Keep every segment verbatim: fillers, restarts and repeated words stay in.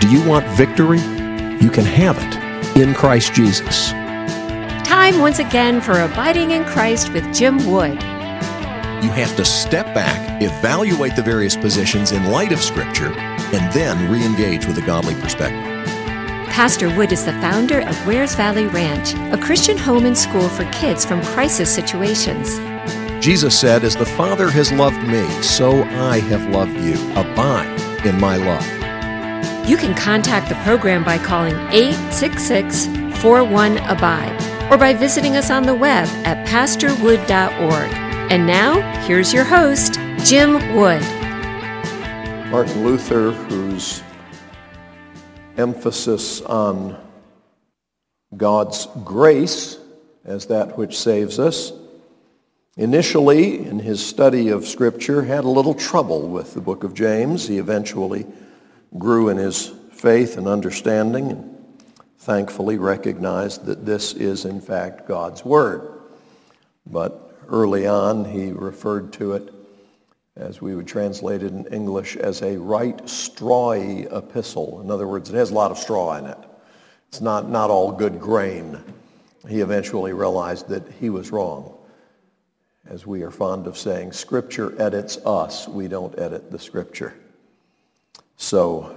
Do you want victory? You can have it in Christ Jesus. Time once again for Abiding in Christ with Jim Wood. You have to step back, evaluate the various positions in light of Scripture, and then re-engage with a godly perspective. Pastor Wood is the founder of Wares Valley Ranch, a Christian home and school for kids from crisis situations. Jesus said, "As the Father has loved me, so I have loved you. Abide in my love." You can contact the program by calling eight six six, four one, A B I D E or by visiting us on the web at pastor wood dot org. And now, here's your host, Jim Wood. Martin Luther, whose emphasis on God's grace as that which saves us, initially, in his study of Scripture, had a little trouble with the book of James. He eventually grew in his faith and understanding and thankfully recognized that this is, in fact, God's Word. But early on, he referred to it, as we would translate it in English, as a right strawy epistle. In other words, it has a lot of straw in it. It's not, not all good grain. He eventually realized that he was wrong. As we are fond of saying, Scripture edits us. We don't edit the Scripture. So,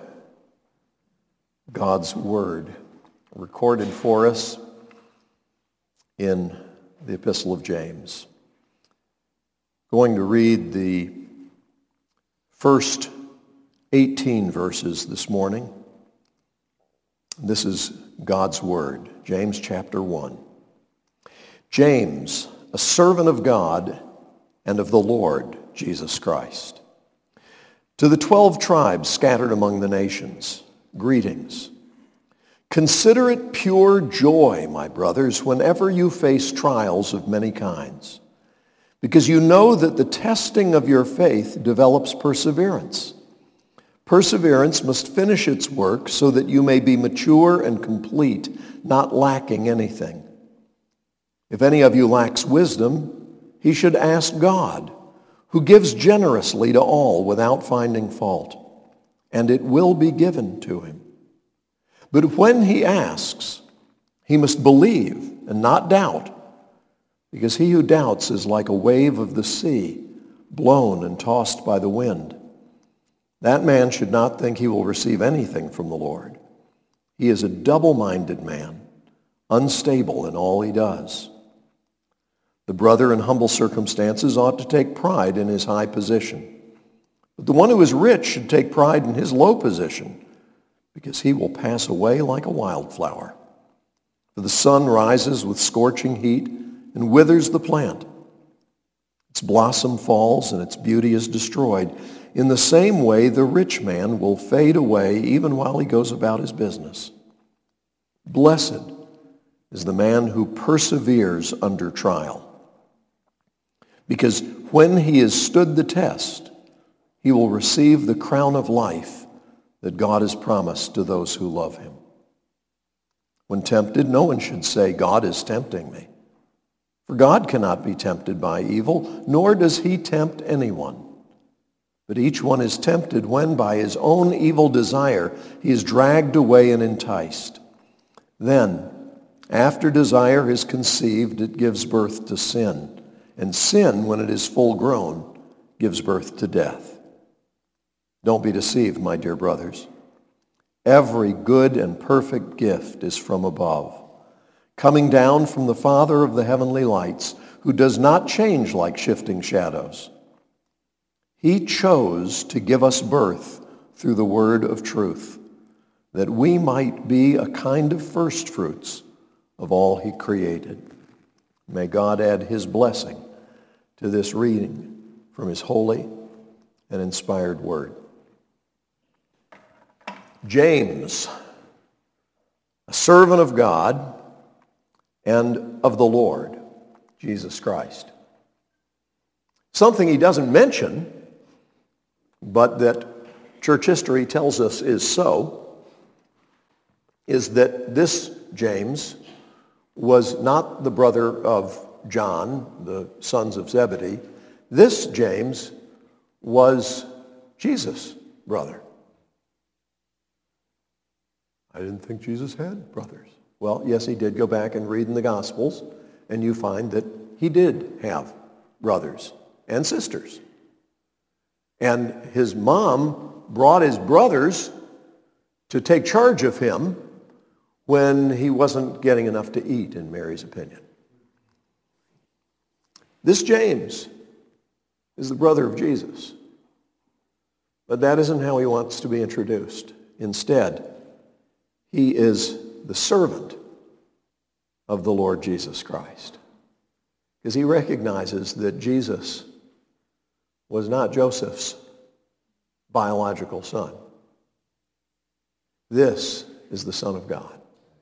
God's Word, recorded for us in the Epistle of James. Going to read the first eighteen verses this morning. This is God's Word, James chapter one. James, a servant of God and of the Lord Jesus Christ. To the twelve tribes scattered among the nations, greetings. Consider it pure joy, my brothers, whenever you face trials of many kinds, because you know that the testing of your faith develops perseverance. Perseverance must finish its work so that you may be mature and complete, not lacking anything. If any of you lacks wisdom, he should ask God, who gives generously to all without finding fault, and it will be given to him. But when he asks, he must believe and not doubt, because he who doubts is like a wave of the sea, blown and tossed by the wind. That man should not think he will receive anything from the Lord. He is a double-minded man, unstable in all he does. The brother in humble circumstances ought to take pride in his high position. But the one who is rich should take pride in his low position, because he will pass away like a wildflower. For the sun rises with scorching heat and withers the plant. Its blossom falls and its beauty is destroyed. In the same way, the rich man will fade away even while he goes about his business. Blessed is the man who perseveres under trial, because when he has stood the test, he will receive the crown of life that God has promised to those who love him. When tempted, no one should say, God is tempting me. For God cannot be tempted by evil, nor does he tempt anyone. But each one is tempted when by his own evil desire he is dragged away and enticed. Then, after desire is conceived, it gives birth to sin. And sin, when it is full grown, gives birth to death. Don't be deceived, my dear brothers. Every good and perfect gift is from above, coming down from the Father of the heavenly lights, who does not change like shifting shadows. He chose to give us birth through the word of truth, that we might be a kind of firstfruits of all he created. May God add his blessing to this reading from his holy and inspired word. James, a servant of God and of the Lord, Jesus Christ. Something he doesn't mention, but that church history tells us is so, is that this James was not the brother of John, the sons of Zebedee. This James was Jesus' brother. I didn't think Jesus had brothers. Well, yes, he did. Go back and read in the Gospels, and you find that he did have brothers and sisters. And his mom brought his brothers to take charge of him when he wasn't getting enough to eat, in Mary's opinion. This James is the brother of Jesus. But that isn't how he wants to be introduced. Instead, he is the servant of the Lord Jesus Christ. Because he recognizes that Jesus was not Joseph's biological son. This is the Son of God.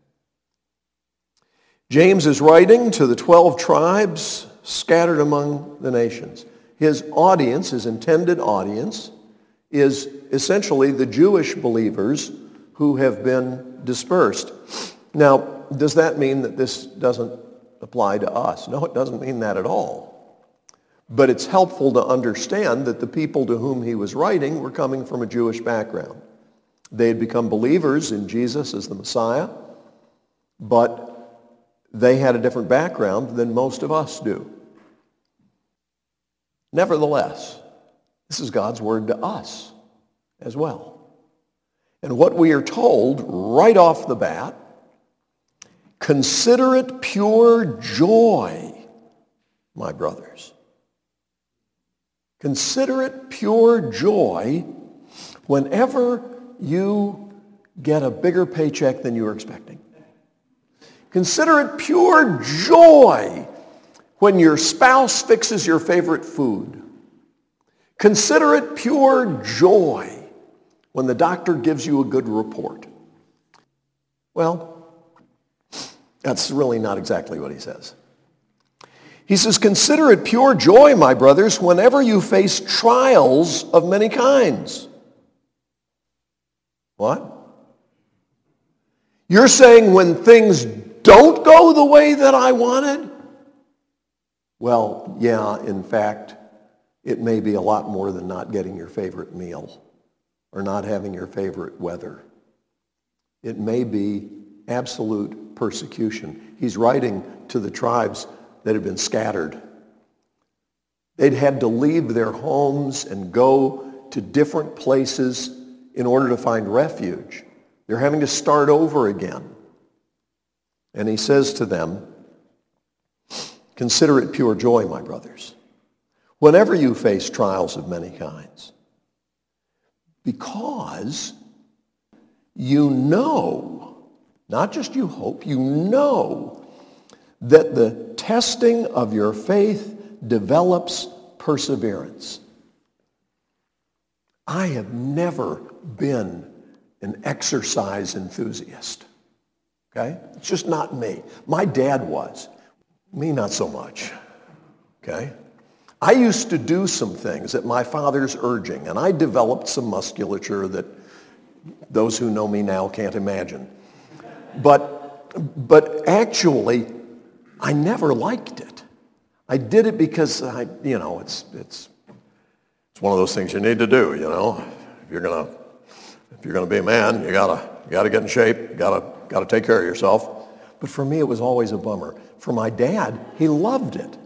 James is writing to the twelve tribes scattered among the nations. His audience, his intended audience, is essentially the Jewish believers who have been dispersed. Now, does that mean that this doesn't apply to us? No, it doesn't mean that at all. But it's helpful to understand that the people to whom he was writing were coming from a Jewish background. They had become believers in Jesus as the Messiah, but they had a different background than most of us do. Nevertheless, this is God's word to us as well. And what we are told right off the bat, consider it pure joy, my brothers. Consider it pure joy whenever you get a bigger paycheck than you were expecting. Consider it pure joy when your spouse fixes your favorite food. Consider it pure joy when the doctor gives you a good report. Well, that's really not exactly what he says. He says, consider it pure joy, my brothers, whenever you face trials of many kinds. What? You're saying when things don't go the way that I wanted? Well, yeah, in fact, it may be a lot more than not getting your favorite meal or not having your favorite weather. It may be absolute persecution. He's writing to the tribes that had been scattered. They'd had to leave their homes and go to different places in order to find refuge. They're having to start over again. And he says to them, consider it pure joy, my brothers, whenever you face trials of many kinds, because you know, not just you hope, you know that the testing of your faith develops perseverance. I have never been an exercise enthusiast. Okay? It's just not me. My dad was. Me, not so much. Okay? I used to do some things at my father's urging, and I developed some musculature that those who know me now can't imagine. But, but actually, I never liked it. I did it because, I, you know, it's, it's, it's one of those things you need to do, you know. If you're gonna, if you're gonna be a man, you gotta, you gotta get in shape, you gotta, gotta take care of yourself. But for me, it was always a bummer. For my dad, he loved it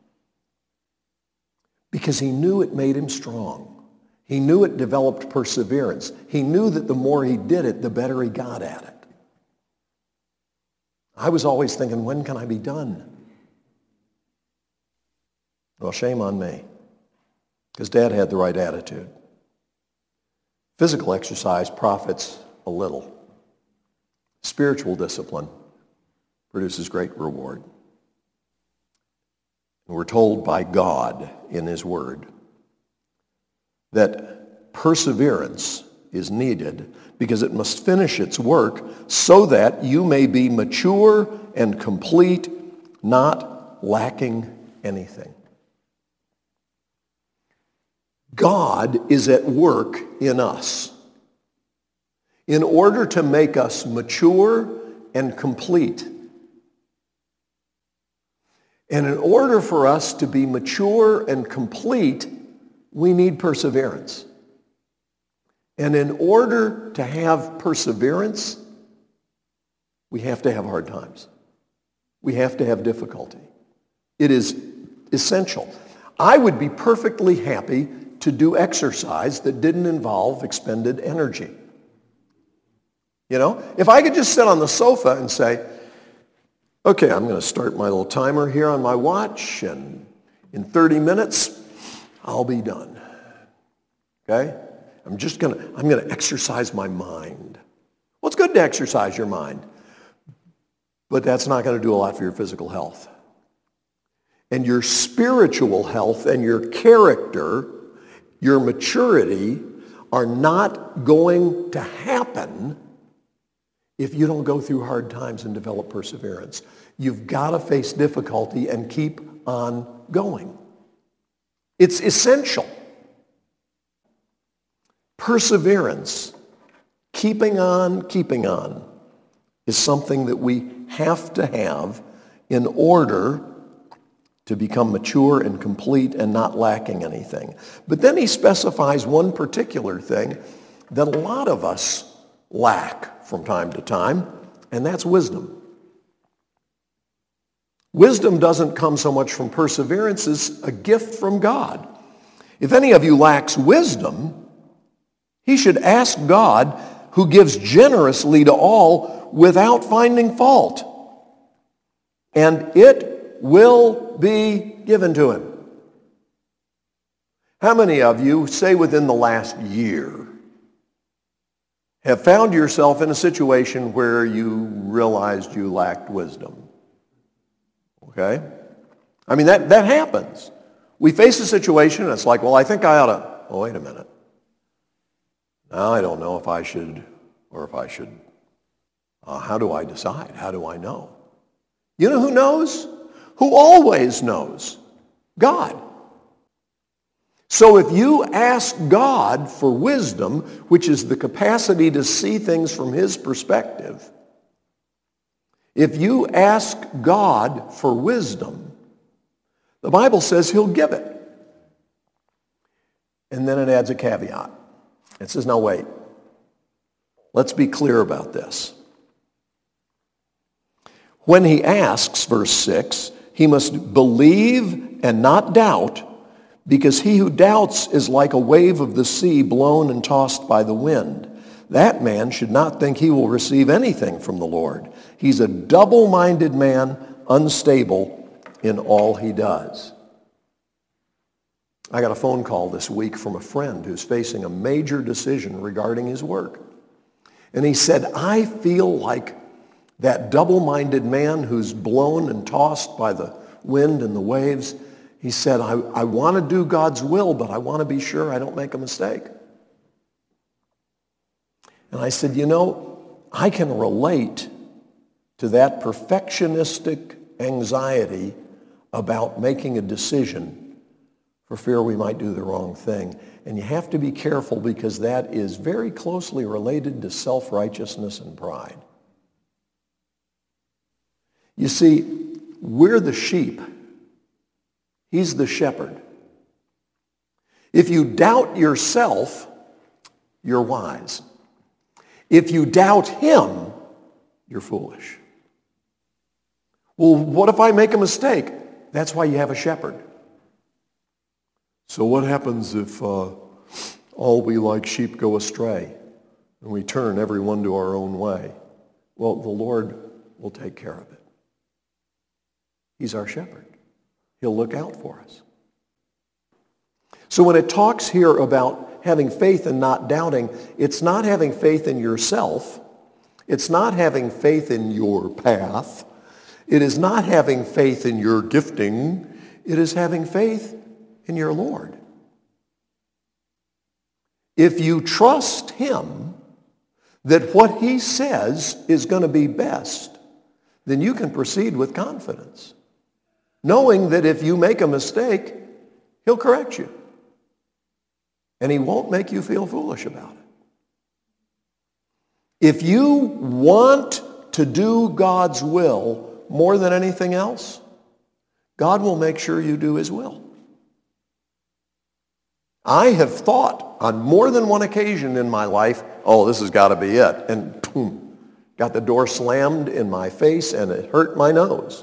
because he knew it made him strong. He knew it developed perseverance. He knew that the more he did it, the better he got at it. I was always thinking, when can I be done? Well, shame on me, because Dad had the right attitude. Physical exercise profits a little. Spiritual discipline produces great reward. And we're told by God in his word that perseverance is needed because it must finish its work so that you may be mature and complete, not lacking anything. God is at work in us in order to make us mature and complete. And in order for us to be mature and complete, we need perseverance. And in order to have perseverance, we have to have hard times. We have to have difficulty. It is essential. I would be perfectly happy to do exercise that didn't involve expended energy. You know, if I could just sit on the sofa and say, okay, I'm going to start my little timer here on my watch, and in thirty minutes, I'll be done. Okay? I'm just going to, I'm going to exercise my mind. Well, it's good to exercise your mind, but that's not going to do a lot for your physical health. And your spiritual health and your character, your maturity, are not going to happen if you don't go through hard times and develop perseverance. You've got to face difficulty and keep on going. It's essential. Perseverance, keeping on, keeping on, is something that we have to have in order to become mature and complete and not lacking anything. But then he specifies one particular thing that a lot of us lack from time to time, and that's wisdom. Wisdom doesn't come so much from perseverance as a gift from God. If any of you lacks wisdom, he should ask God, who gives generously to all without finding fault, and it will be given to him. How many of you, say within the last year, have found yourself in a situation where you realized you lacked wisdom? Okay? I mean, that, that happens. We face a situation and it's like, well, I think I ought to, oh, wait a minute. Now I don't know if I should or if I should. Uh, how do I decide? How do I know? You know who knows? Who always knows? God. So if you ask God for wisdom, which is the capacity to see things from his perspective, if you ask God for wisdom, the Bible says he'll give it. And then it adds a caveat. It says, now wait, let's be clear about this. When he asks, verse six, he must believe and not doubt, because he who doubts is like a wave of the sea blown and tossed by the wind. That man should not think he will receive anything from the Lord. He's a double-minded man, unstable in all he does. I got a phone call this week from a friend who's facing a major decision regarding his work. And he said, I feel like that double-minded man who's blown and tossed by the wind and the waves. He said, I, I want to do God's will, but I want to be sure I don't make a mistake. And I said, you know, I can relate to that perfectionistic anxiety about making a decision for fear we might do the wrong thing. And you have to be careful because that is very closely related to self-righteousness and pride. You see, we're the sheep. He's the shepherd. If you doubt yourself, you're wise. If you doubt him, you're foolish. Well, what if I make a mistake? That's why you have a shepherd. So what happens if uh, all we like sheep go astray and we turn everyone to our own way? Well, the Lord will take care of it. He's our shepherd. He'll look out for us. So when it talks here about having faith and not doubting, it's not having faith in yourself. It's not having faith in your path. It is not having faith in your gifting. It is having faith in your Lord. If you trust him that what he says is going to be best, then you can proceed with confidence, knowing that if you make a mistake, he'll correct you. And he won't make you feel foolish about it. If you want to do God's will more than anything else, God will make sure you do his will. I have thought on more than one occasion in my life, oh, this has got to be it. And boom, got the door slammed in my face and it hurt my nose.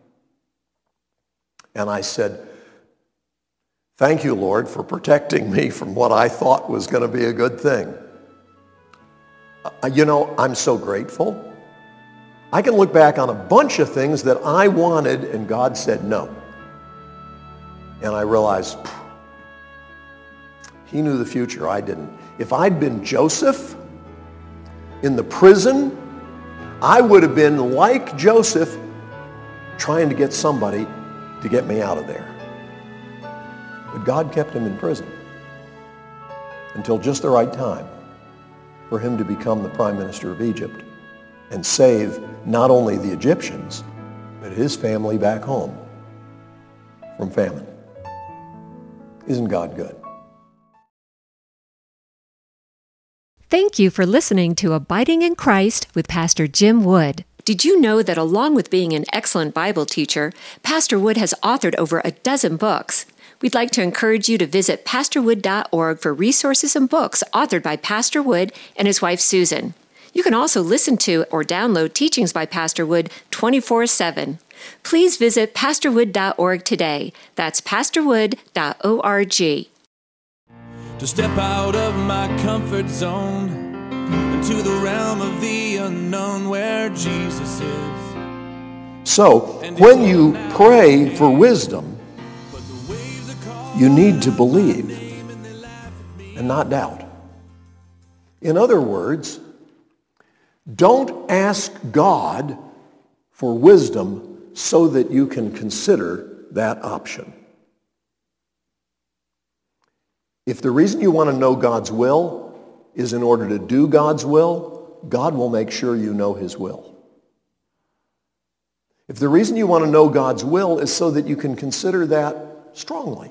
And I said, thank you, Lord, for protecting me from what I thought was going to be a good thing. Uh, you know, I'm so grateful. I can look back on a bunch of things that I wanted and God said no. And I realized, he knew the future, I didn't. If I'd been Joseph in the prison, I would have been like Joseph trying to get somebody to get me out of there. But God kept him in prison until just the right time for him to become the prime minister of Egypt and save not only the Egyptians, but his family back home from famine. Isn't God good? Thank you for listening to Abiding in Christ with Pastor Jim Wood. Did you know that along with being an excellent Bible teacher, Pastor Wood has authored over a dozen books? We'd like to encourage you to visit pastor wood dot org for resources and books authored by Pastor Wood and his wife Susan. You can also listen to or download teachings by Pastor Wood twenty-four seven. Please visit pastor wood dot org today. That's pastor wood dot org. To step out of my comfort zone into the realm of the unknown where Jesus is. So, when you pray for wisdom, you need to believe and not doubt. In other words, don't ask God for wisdom so that you can consider that option. If the reason you want to know God's will is in order to do God's will, God will make sure you know his will. If the reason you want to know God's will is so that you can consider that strongly,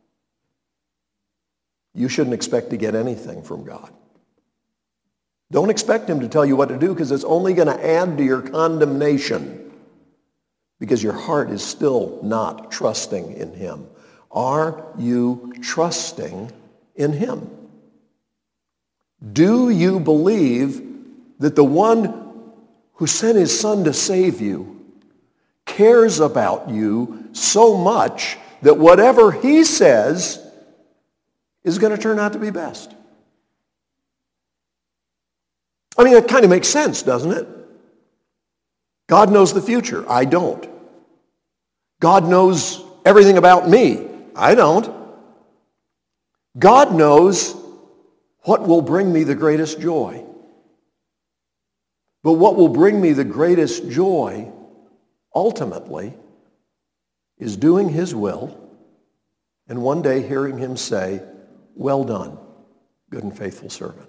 you shouldn't expect to get anything from God. Don't expect him to tell you what to do because it's only going to add to your condemnation because your heart is still not trusting in him. Are you trusting in him? Do you believe that the one who sent his son to save you cares about you so much that whatever he says is going to turn out to be best? I mean, that kind of makes sense, doesn't it? God knows the future. I don't. God knows everything about me. I don't. God knows what will bring me the greatest joy. But what will bring me the greatest joy, ultimately, is doing his will and one day hearing him say, well done, good and faithful servant.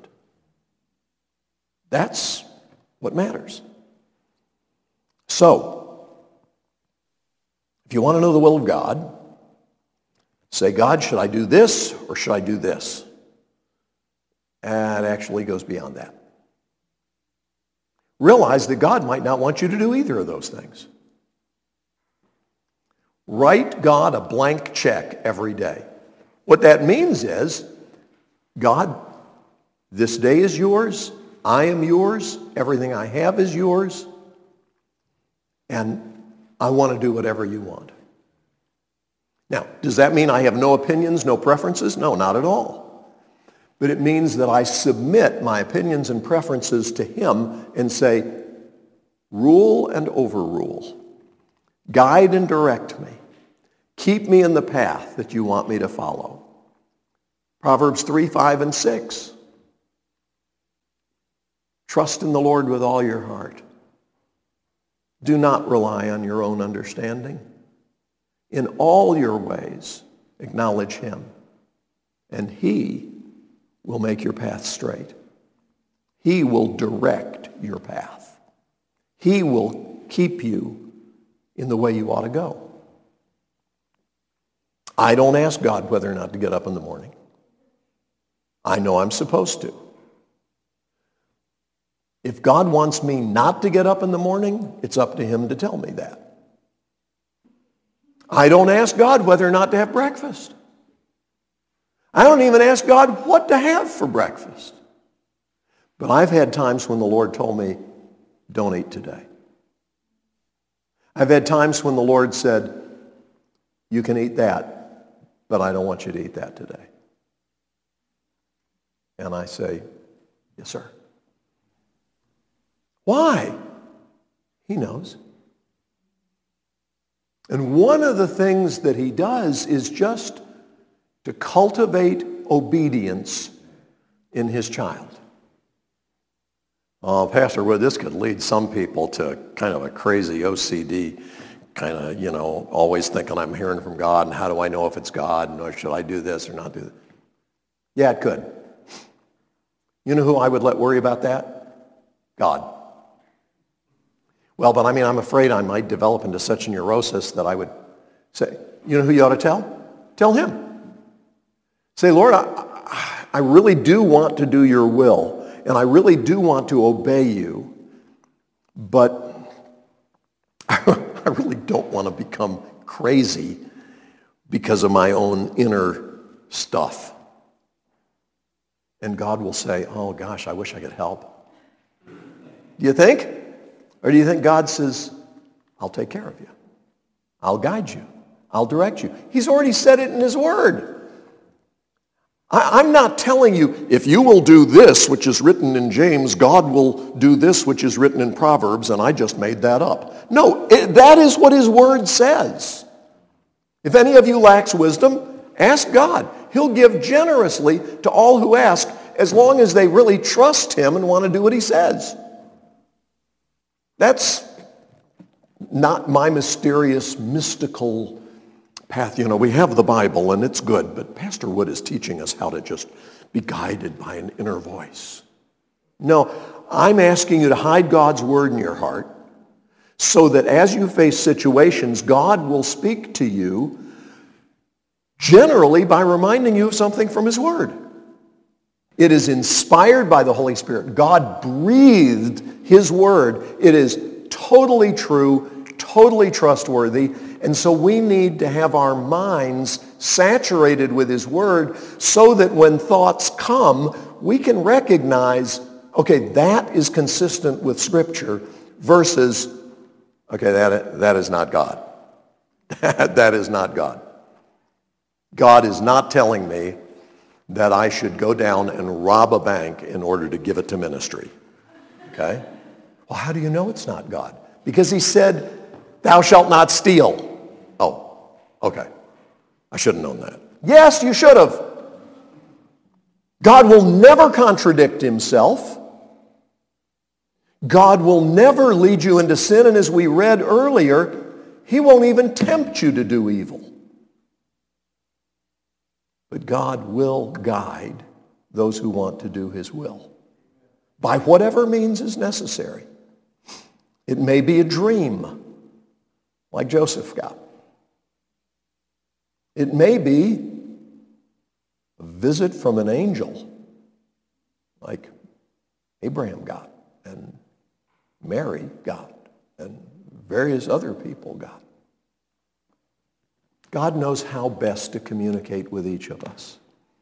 That's what matters. So, if you want to know the will of God, say, God, should I do this or should I do this? And it actually goes beyond that. Realize that God might not want you to do either of those things. Write God a blank check every day. What that means is, God, this day is yours. I am yours. Everything I have is yours. And I want to do whatever you want. Now, does that mean I have no opinions, no preferences? No, not at all. But it means that I submit my opinions and preferences to him and say, rule and overrule. Guide and direct me. Keep me in the path that you want me to follow. Proverbs three, five, and six. Trust in the Lord with all your heart. Do not rely on your own understanding. In all your ways, acknowledge him, and he will make your path straight. He will direct your path. He will keep you in the way you ought to go. I don't ask God whether or not to get up in the morning. I know I'm supposed to. If God wants me not to get up in the morning, it's up to him to tell me that. I don't ask God whether or not to have breakfast. I don't even ask God what to have for breakfast. But I've had times when the Lord told me, don't eat today. I've had times when the Lord said, you can eat that, but I don't want you to eat that today. And I say, yes, sir. Why? He knows. And one of the things that he does is just to cultivate obedience in his child. Oh, Pastor Wood, this could lead some people to kind of a crazy O C D, kind of, you know, always thinking I'm hearing from God, and how do I know if it's God, and or should I do this or not do that? Yeah, it could. You know who I would let worry about that? God. Well, but I mean, I'm afraid I might develop into such a neurosis that I would say, you know who you ought to tell? Tell him. Say, Lord, I, I really do want to do your will. And I really do want to obey you, but I really don't want to become crazy because of my own inner stuff. And God will say, oh gosh, I wish I could help. Do you think? Or do you think God says, I'll take care of you. I'll guide you. I'll direct you. He's already said it in his word. I'm not telling you, if you will do this, which is written in James, God will do this, which is written in Proverbs, and I just made that up. No, it, that is what his word says. If any of you lacks wisdom, ask God. He'll give generously to all who ask, as long as they really trust him and want to do what he says. That's not my mysterious, mystical path. You know, we have the Bible and it's good, but Pastor Wood is teaching us how to just be guided by an inner voice. No, I'm asking you to hide God's word in your heart so that as you face situations, God will speak to you generally by reminding you of something from his word. It is inspired by the Holy Spirit. God breathed his word. It is totally true, totally trustworthy. And so we need to have our minds saturated with his word so that when thoughts come, we can recognize, okay, that is consistent with Scripture versus, okay, that, that is not God. That is not God. God is not telling me that I should go down and rob a bank in order to give it to ministry. Okay? Well, how do you know it's not God? Because he said, thou shalt not steal. Oh, okay. I should have known that. Yes, you should have. God will never contradict himself. God will never lead you into sin, and as we read earlier, he won't even tempt you to do evil. But God will guide those who want to do his will by whatever means is necessary. It may be a dream, like Joseph got. It may be a visit from an angel, like Abraham got, and Mary got, and various other people got. God knows how best to communicate with each of us.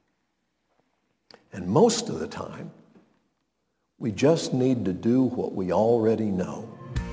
And most of the time, we just need to do what we already know.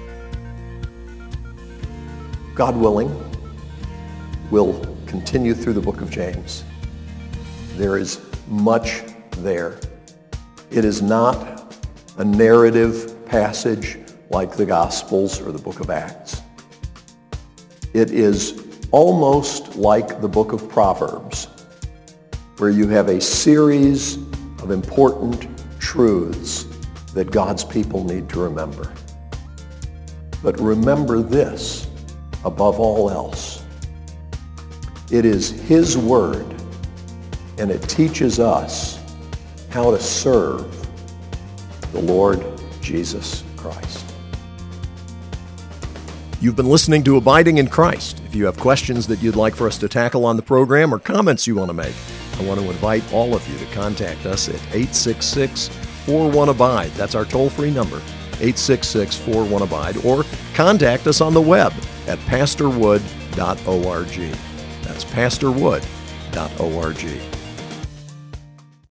God willing, we'll continue through the book of James. There is much there. It is not a narrative passage like the Gospels or the book of Acts. It is almost like the book of Proverbs, where you have a series of important truths that God's people need to remember. But remember this above all else. It is his word, and it teaches us how to serve the Lord Jesus Christ. You've been listening to Abiding in Christ. If you have questions that you'd like for us to tackle on the program or comments you want to make, I want to invite all of you to contact us at eight six six, four one, abide. That's our toll-free number, eight six six, four one, abide, or contact us on the web at pastor wood dot org. That's pastor wood dot org.